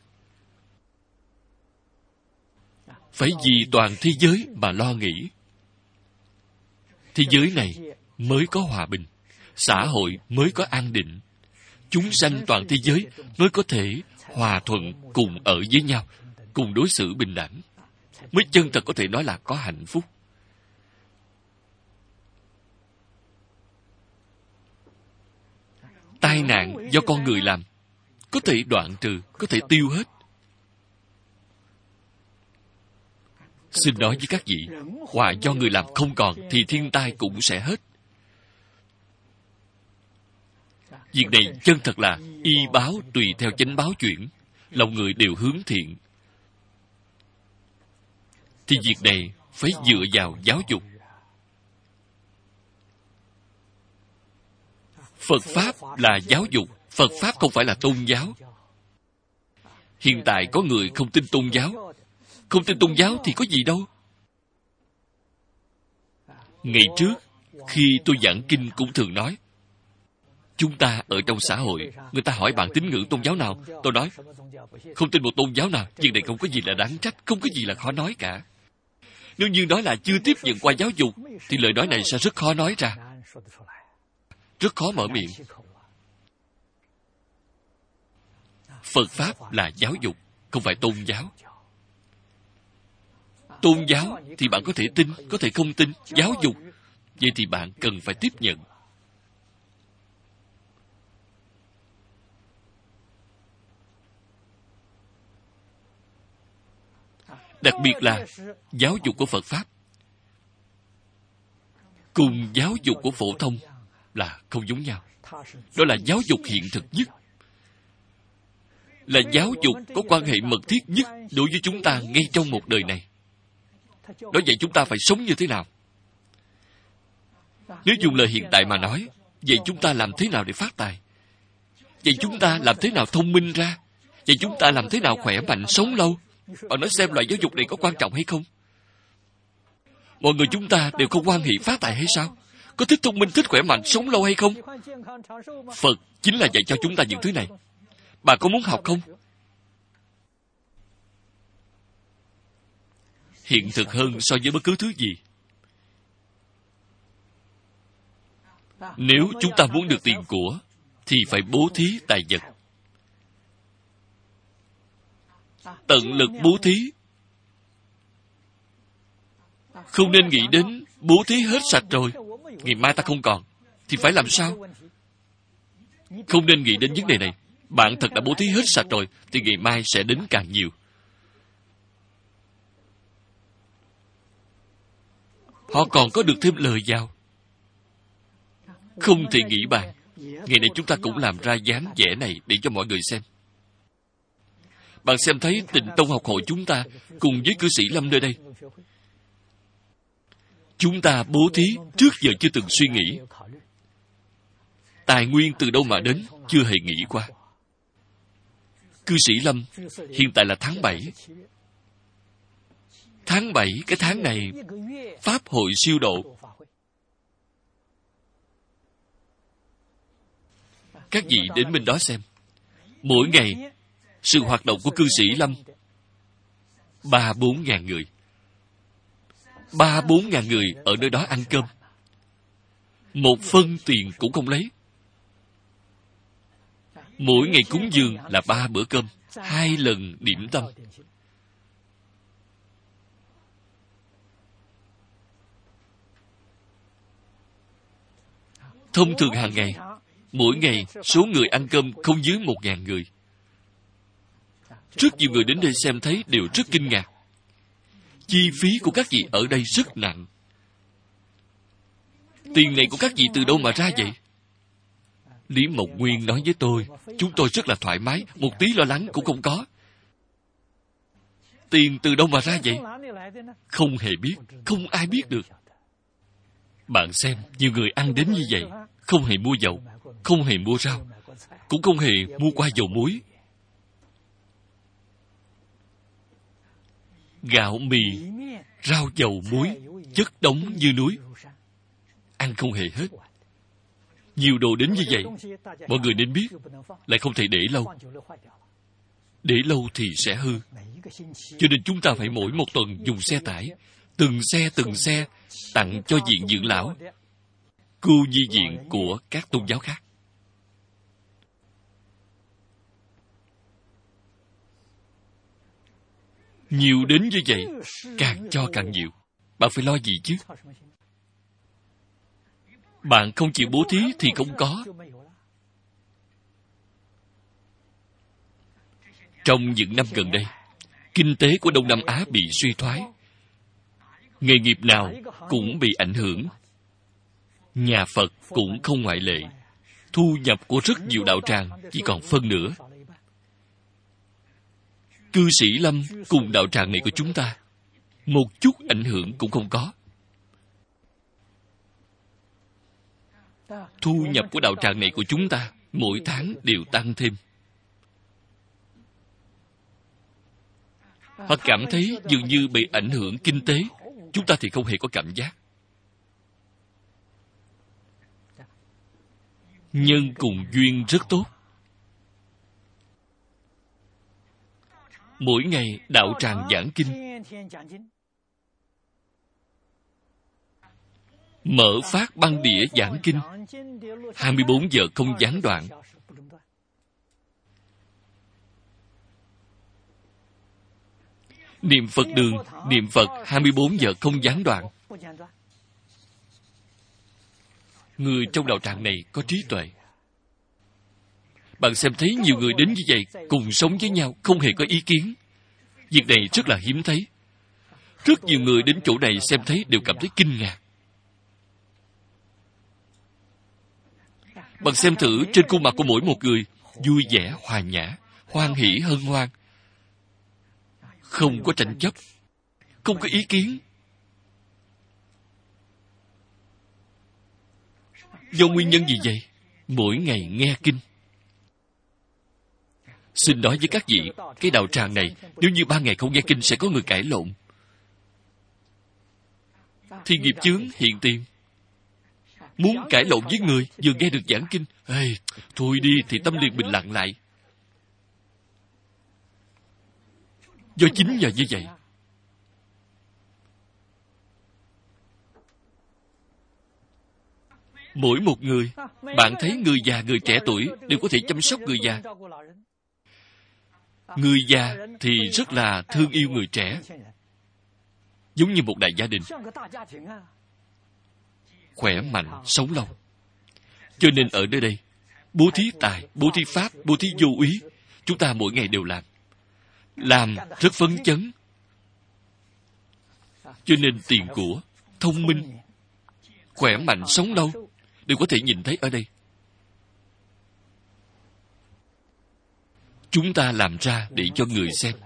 Phải vì toàn thế giới mà lo nghĩ. Thế giới này mới có hòa bình, xã hội mới có an định, chúng sanh toàn thế giới mới có thể hòa thuận cùng ở với nhau, cùng đối xử bình đẳng, mới chân thật có thể nói là có hạnh phúc. Tai nạn do con người làm, có thể đoạn trừ, có thể tiêu hết. Xin nói với các vị, họa do người làm không còn thì thiên tai cũng sẽ hết. Việc này chân thật là y báo tùy theo chánh báo chuyển, lòng người đều hướng thiện. Thì việc này phải dựa vào giáo dục. Phật Pháp là giáo dục, Phật Pháp không phải là tôn giáo. Hiện tại có người không tin tôn giáo. Không tin tôn giáo thì có gì đâu. Ngày trước, khi tôi giảng kinh cũng thường nói, chúng ta ở trong xã hội, người ta hỏi bạn tín ngưỡng tôn giáo nào, tôi nói, không tin một tôn giáo nào, việc này không có gì là đáng trách, không có gì là khó nói cả. Nếu như nói là chưa tiếp nhận qua giáo dục, thì lời nói này sẽ rất khó nói ra. Rất khó mở miệng. Phật Pháp là giáo dục, không phải tôn giáo. Tôn giáo thì bạn có thể tin, có thể không tin. Giáo dục, vậy thì bạn cần phải tiếp nhận. Đặc biệt là giáo dục của Phật Pháp cùng giáo dục của phổ thông là không giống nhau. Đó là giáo dục hiện thực nhất, là giáo dục có quan hệ mật thiết nhất đối với chúng ta ngay trong một đời này. Nói vậy chúng ta phải sống như thế nào? Nếu dùng lời hiện tại mà nói, vậy chúng ta làm thế nào để phát tài? Vậy chúng ta làm thế nào thông minh ra? Vậy chúng ta làm thế nào khỏe mạnh, sống lâu? Bạn nói xem loại giáo dục này có quan trọng hay không? Mọi người chúng ta đều không hoan hỷ phát tài hay sao? Có thích thông minh, thích khỏe mạnh, sống lâu hay không? Phật chính là dạy cho chúng ta những thứ này. Bạn có muốn học không? Hiện thực hơn so với bất cứ thứ gì. Nếu chúng ta muốn được tiền của, thì phải bố thí tài vật. Tận lực bố thí. Không nên nghĩ đến bố thí hết sạch rồi, ngày mai ta không còn, thì phải làm sao? Không nên nghĩ đến vấn đề này. Bạn thật đã bố thí hết sạch rồi, thì ngày mai sẽ đến càng nhiều. Họ còn có được thêm lời vào. Không thể nghĩ bàn. Ngày nay chúng ta cũng làm ra dáng vẻ này để cho mọi người xem. Bạn xem thấy Tịnh Tông học hội chúng ta cùng với cư sĩ Lâm nơi đây. Chúng ta bố thí trước giờ chưa từng suy nghĩ. Tài nguyên từ đâu mà đến, chưa hề nghĩ qua. Cư sĩ Lâm, hiện tại là tháng bảy. Tháng bảy, cái tháng này, Pháp hội siêu độ. Các vị đến bên đó xem. Mỗi ngày, sự hoạt động của cư sĩ Lâm, ba bốn ngàn người. Ba bốn ngàn người ở nơi đó ăn cơm. Một phân tiền cũng không lấy. Mỗi ngày cúng dường là ba bữa cơm, hai lần điểm tâm. Thông thường hàng ngày, mỗi ngày số người ăn cơm không dưới một ngàn người. Rất nhiều người đến đây xem thấy đều rất kinh ngạc. Chi phí của các vị ở đây rất nặng. Tiền này của các vị từ đâu mà ra vậy? Lý Mộc Nguyên nói với tôi, chúng tôi rất là thoải mái, một tí lo lắng cũng không có. Tiền từ đâu mà ra vậy? Không hề biết, không ai biết được. Bạn xem, nhiều người ăn đến như vậy, không hề mua dầu, không hề mua rau, cũng không hề mua qua dầu muối. Gạo, mì, rau, dầu, muối, chất đống như núi. Ăn không hề hết. Nhiều đồ đến như vậy, mọi người nên biết, lại không thể để lâu. Để lâu thì sẽ hư. Cho nên chúng ta phải mỗi một tuần dùng xe tải, từng xe từng xe, tặng cho viện dưỡng lão, khu nhi viện của các tôn giáo khác. Nhiều đến như vậy, càng cho càng nhiều. Bạn phải lo gì chứ? Bạn không chịu bố thí thì không có. Trong những năm gần đây, kinh tế của Đông Nam Á bị suy thoái. Nghề nghiệp nào cũng bị ảnh hưởng. Nhà Phật cũng không ngoại lệ. Thu nhập của rất nhiều đạo tràng chỉ còn phân nửa. Cư sĩ Lâm cùng đạo tràng này của chúng ta, một chút ảnh hưởng cũng không có. Thu nhập của đạo tràng này của chúng ta mỗi tháng đều tăng thêm. Họ cảm thấy dường như bị ảnh hưởng kinh tế. Chúng ta thì không hề có cảm giác. Nhân cùng duyên rất tốt. Mỗi ngày đạo tràng giảng kinh, mở phát băng đĩa giảng kinh, hai mươi bốn giờ không gián đoạn. Niệm Phật đường, niệm Phật hai mươi bốn giờ không gián đoạn. Người trong đạo tràng này có trí tuệ. Bạn xem thấy nhiều người đến như vậy, cùng sống với nhau, không hề có ý kiến. Việc này rất là hiếm thấy. Rất nhiều người đến chỗ này xem thấy đều cảm thấy kinh ngạc. Bạn xem thử trên khuôn mặt của mỗi một người, vui vẻ, hòa nhã, hoan hỷ hân hoan. Không có tranh chấp, không có ý kiến. Do nguyên nhân gì vậy? Mỗi ngày nghe kinh. Xin nói với các vị, cái đạo tràng này, nếu như ba ngày không nghe kinh sẽ có người cãi lộn. Thì nghiệp chướng hiện tiền. Muốn cãi lộn với người, vừa nghe được giảng kinh, hey, thôi đi thì tâm liền bình lặng lại. Do chính nhờ như vậy. Mỗi một người, bạn thấy người già, người trẻ tuổi đều có thể chăm sóc người già. Người già thì rất là thương yêu người trẻ, giống như một đại gia đình, khỏe mạnh, sống lâu. Cho nên ở nơi đây, bố thí tài, bố thí pháp, bố thí vô úy. Chúng ta mỗi ngày đều làm. Làm rất phấn chấn. Cho nên tiền của, thông minh, khỏe mạnh, sống lâu đều có thể nhìn thấy ở đây. Chúng ta làm ra để cho người xem.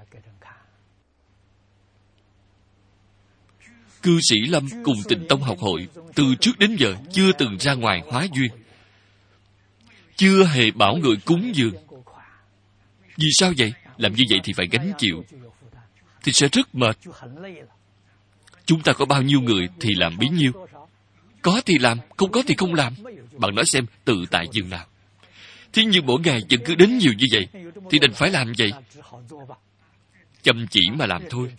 Cư sĩ Lâm cùng Tịnh Tông học hội từ trước đến giờ chưa từng ra ngoài hóa duyên, chưa hề bảo người cúng dường. Vì sao vậy? Làm như vậy thì phải gánh chịu, thì sẽ rất mệt. Chúng ta có bao nhiêu người thì làm bấy nhiêu. Có thì làm, không có thì không làm. Bạn nói xem tự tại dường nào. Thế nhưng mỗi ngày vẫn cứ đến nhiều như vậy, thì đành phải làm vậy. Chăm chỉ mà làm thôi.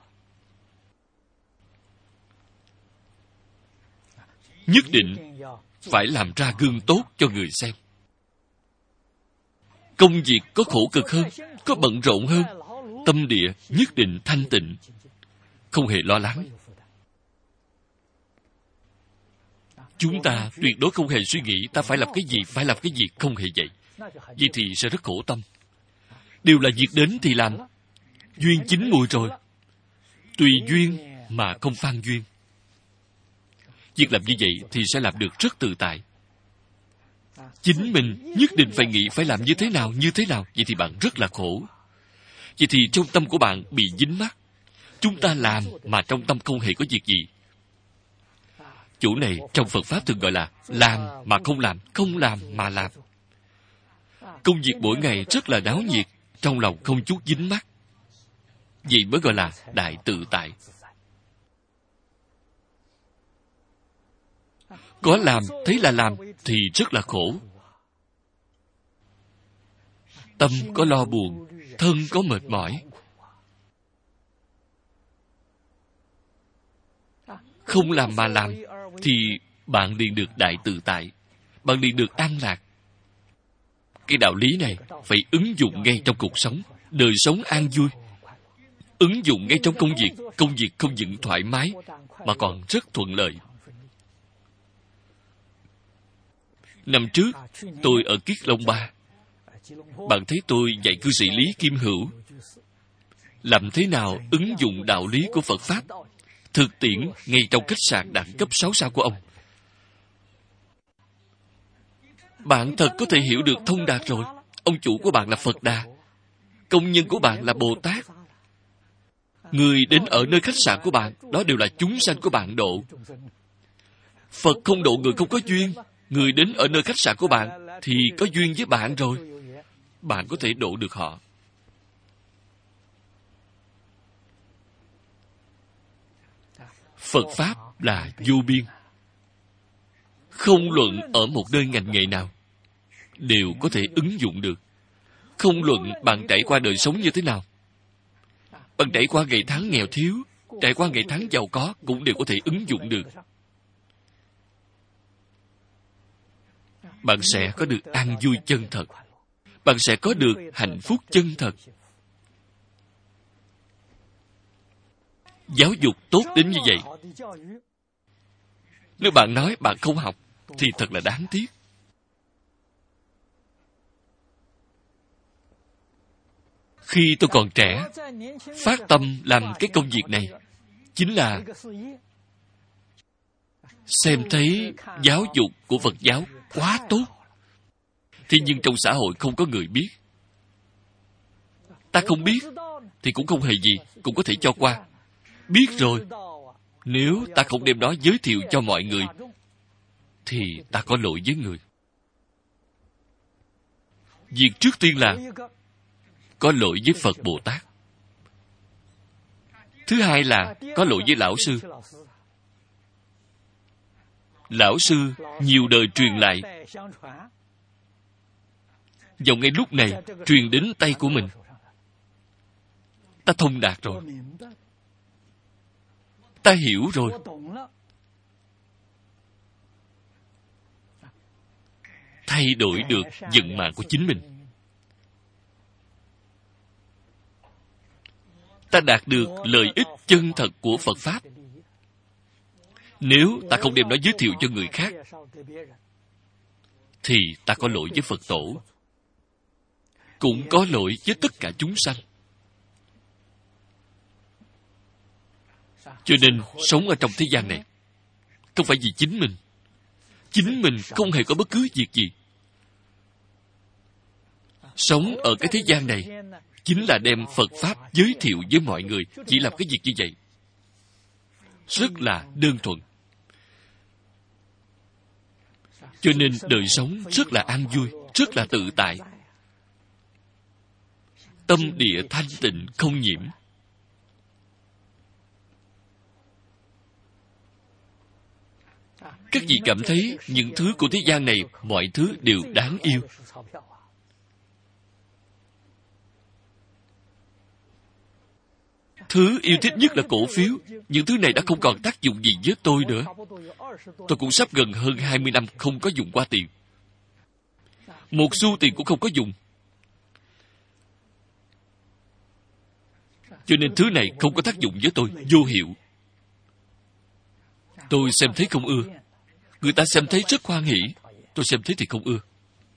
Nhất định phải làm ra gương tốt cho người xem. Công việc có khổ cực hơn, có bận rộn hơn, tâm địa nhất định thanh tịnh, không hề lo lắng. Chúng ta tuyệt đối không hề suy nghĩ ta phải làm cái gì, phải làm cái gì, không hề vậy. Vậy thì sẽ rất khổ tâm. Đều là việc đến thì làm. Duyên chín mùi rồi, tùy duyên mà không phan duyên. Việc làm như vậy thì sẽ làm được rất tự tại. Chính mình nhất định phải nghĩ phải làm như thế nào, như thế nào. Vậy thì bạn rất là khổ. Vậy thì trong tâm của bạn bị dính mắc. Chúng ta làm mà trong tâm không hề có việc gì. Chỗ này trong Phật Pháp thường gọi là làm mà không làm, không làm mà làm. Công việc mỗi ngày rất là náo nhiệt, trong lòng không chút dính mắc. Vậy mới gọi là đại tự tại. Có làm, thấy là làm, thì rất là khổ. Tâm có lo buồn, thân có mệt mỏi. Không làm mà làm, thì bạn liền được đại tự tại. Bạn liền được an lạc. Cái đạo lý này phải ứng dụng ngay trong cuộc sống, đời sống an vui. Ứng dụng ngay trong công việc, công việc không những thoải mái, mà còn rất thuận lợi. Năm trước, tôi ở Kiết Long Ba. Bạn thấy tôi dạy cư sĩ Lý Kim Hữu làm thế nào ứng dụng đạo lý của Phật Pháp thực tiễn ngay trong khách sạn đẳng cấp sáu sao của ông. Bạn thật có thể hiểu được thông đạt rồi. Ông chủ của bạn là Phật Đà, công nhân của bạn là Bồ Tát. Người đến ở nơi khách sạn của bạn, đó đều là chúng sanh của bạn độ. Phật không độ người không có duyên. Người đến ở nơi khách sạn của bạn thì có duyên với bạn rồi. Bạn có thể độ được họ. Phật Pháp là vô biên. Không luận ở một nơi ngành nghề nào, đều có thể ứng dụng được. Không luận bạn trải qua đời sống như thế nào. Bạn trải qua ngày tháng nghèo thiếu, trải qua ngày tháng giàu có, cũng đều có thể ứng dụng được. Bạn sẽ có được an vui chân thật. Bạn sẽ có được hạnh phúc chân thật. Giáo dục tốt đến như vậy, nếu bạn nói bạn không học, thì thật là đáng tiếc. Khi tôi còn trẻ, phát tâm làm cái công việc này, chính là xem thấy giáo dục của Phật giáo quá tốt. Thế nhưng trong xã hội không có người biết. Ta không biết, thì cũng không hề gì, cũng có thể cho qua. Biết rồi, nếu ta không đem đó giới thiệu cho mọi người, thì ta có lỗi với người. Việc trước tiên là có lỗi với Phật Bồ Tát. Thứ hai là có lỗi với Lão Sư. Lão Sư nhiều đời truyền lại, vào ngay lúc này truyền đến tay của mình. Ta thông đạt rồi, ta hiểu rồi. Thay đổi được vận mạng của chính mình. Ta đạt được lợi ích chân thật của Phật Pháp. Nếu ta không đem nó giới thiệu cho người khác, thì ta có lỗi với Phật Tổ, cũng có lỗi với tất cả chúng sanh. Cho nên sống ở trong thế gian này không phải vì chính mình. Chính mình không hề có bất cứ việc gì. Sống ở cái thế gian này chính là đem Phật Pháp giới thiệu với mọi người. Chỉ làm cái việc như vậy, rất là đơn thuần. Cho nên đời sống rất là an vui, rất là tự tại. Tâm địa thanh tịnh không nhiễm. Các vị cảm thấy những thứ của thế gian này, mọi thứ đều đáng yêu. Thứ yêu thích nhất là cổ phiếu. Những thứ này đã không còn tác dụng gì với tôi nữa. Tôi cũng sắp gần hơn hai mươi năm không có dùng qua tiền. Một xu tiền cũng không có dùng. Cho nên thứ này không có tác dụng với tôi, vô hiệu. Tôi xem thấy không ưa. Người ta xem thấy rất hoan hỷ. Tôi xem thấy thì không ưa.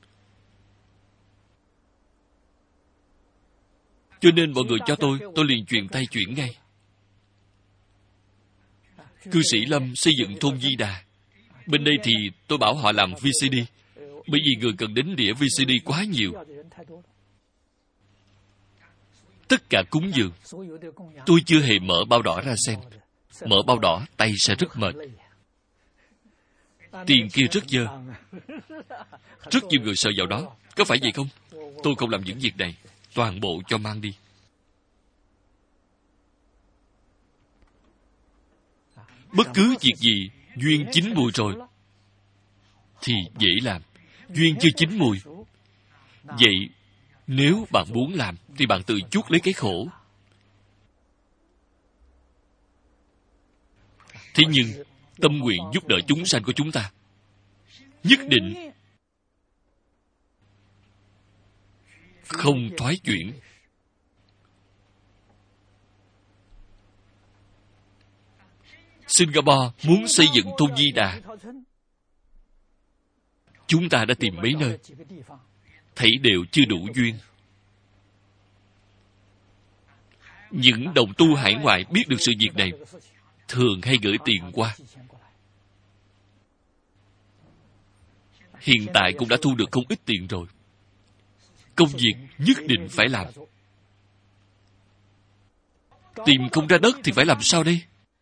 Cho nên mọi người cho tôi, tôi liền chuyển tay chuyển ngay. Cư sĩ Lâm xây dựng thôn Di Đà. Bên đây thì tôi bảo họ làm vê xê đê. Bởi vì người cần đến đĩa vê xê đê quá nhiều. Tất cả cúng dường, tôi chưa hề mở bao đỏ ra xem. Mở bao đỏ, tay sẽ rất mệt. Tiền kia rất dơ. Rất nhiều người sợ vào đó. Có phải vậy không? Tôi không làm những việc này. Toàn bộ cho mang đi. Bất cứ việc gì duyên chín mùi rồi thì dễ làm. Duyên chưa chín mùi, vậy nếu bạn muốn làm thì bạn tự chuốc lấy cái khổ. Thế nhưng tâm nguyện giúp đỡ chúng sanh của chúng ta nhất định không thoái chuyển. Singapore muốn xây dựng thôn Di Đà. Chúng ta đã tìm mấy nơi, thấy đều chưa đủ duyên. Những đồng tu hải ngoại biết được sự việc này, thường hay gửi tiền qua. Hiện tại cũng đã thu được không ít tiền rồi. Công việc nhất định phải làm. Tìm không ra đất thì phải làm sao đây?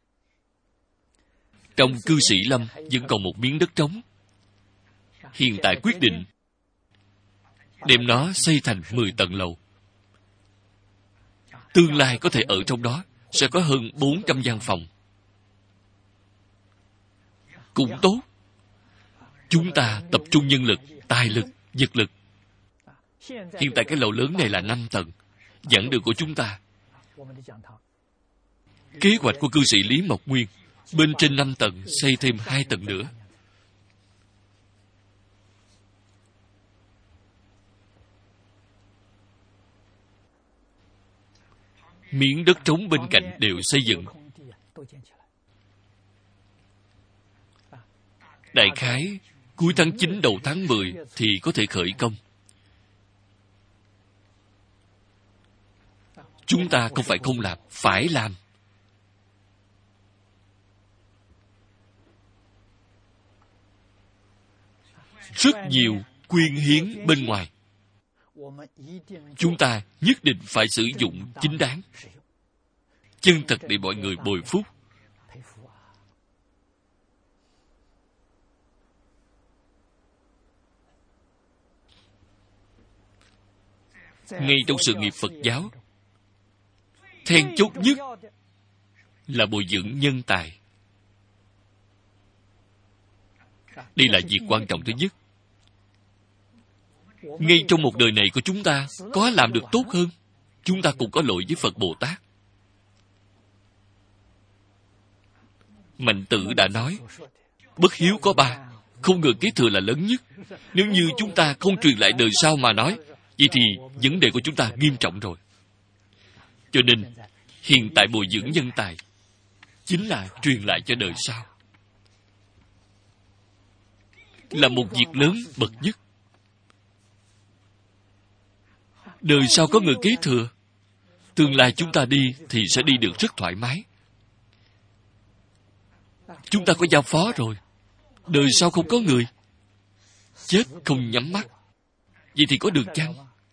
Trong cư sĩ Lâm vẫn còn một miếng đất trống. Hiện tại quyết định đem nó xây thành mười tầng lầu. Tương lai có thể ở trong đó sẽ có hơn bốn trăm gian phòng. Cũng tốt. Chúng ta tập trung nhân lực, tài lực, vật lực. Hiện tại cái lầu lớn này là năm tầng. Giảng đường của chúng ta, kế hoạch của cư sĩ Lý Mộc Nguyên, bên trên năm tầng xây thêm hai tầng nữa. Miếng đất trống bên cạnh đều xây dựng. Đại khái cuối tháng chín đầu tháng mười thì có thể khởi công. Chúng ta không phải không làm, phải làm. Rất nhiều quyên hiến bên ngoài, chúng ta nhất định phải sử dụng chính đáng, chân thật để mọi người bồi phúc. Ngay trong sự nghiệp Phật giáo, then chốt nhất là bồi dưỡng nhân tài. Đây là việc quan trọng thứ nhất. Ngay trong một đời này của chúng ta, có làm được tốt hơn, chúng ta cũng có lỗi với Phật Bồ Tát. Mạnh Tử đã nói, bất hiếu có ba, không ngờ kế thừa là lớn nhất. Nếu như chúng ta không truyền lại đời sau mà nói, vậy thì vấn đề của chúng ta nghiêm trọng rồi. Cho nên, hiện tại bồi dưỡng nhân tài chính là truyền lại cho đời sau. là một việc lớn bậc nhất. Đời sau có người kế thừa, tương lai chúng ta đi thì sẽ đi được rất thoải mái. Chúng ta có giao phó rồi, đời sau không có người, chết không nhắm mắt, vậy thì có được chăng?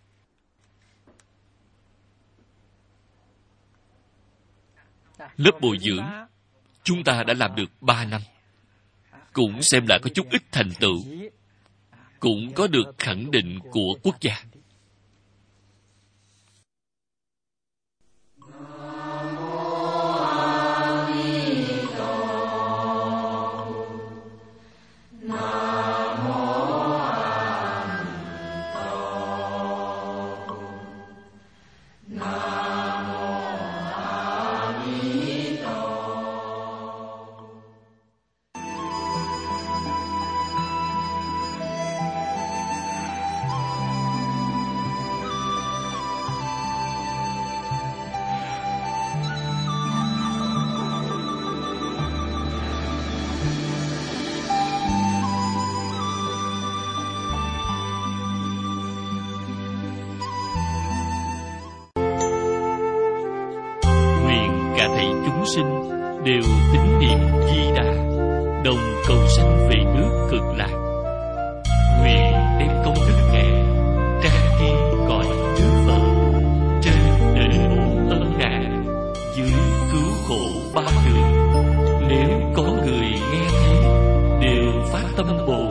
Lớp bồi dưỡng chúng ta đã làm được ba năm, cũng xem là có chút ít thành tựu, cũng có được khẳng định của quốc gia. Sinh đều tín niệm Di Đà, đồng cầu sanh về nước Cực Lạc. Nguyện đem công đức nghệ trang nghiêm cõi nước Phật, trên đền bù ân nạn, dưới cứu khổ ba đường. Nếu có người nghe thấy đều phát tâm Bồ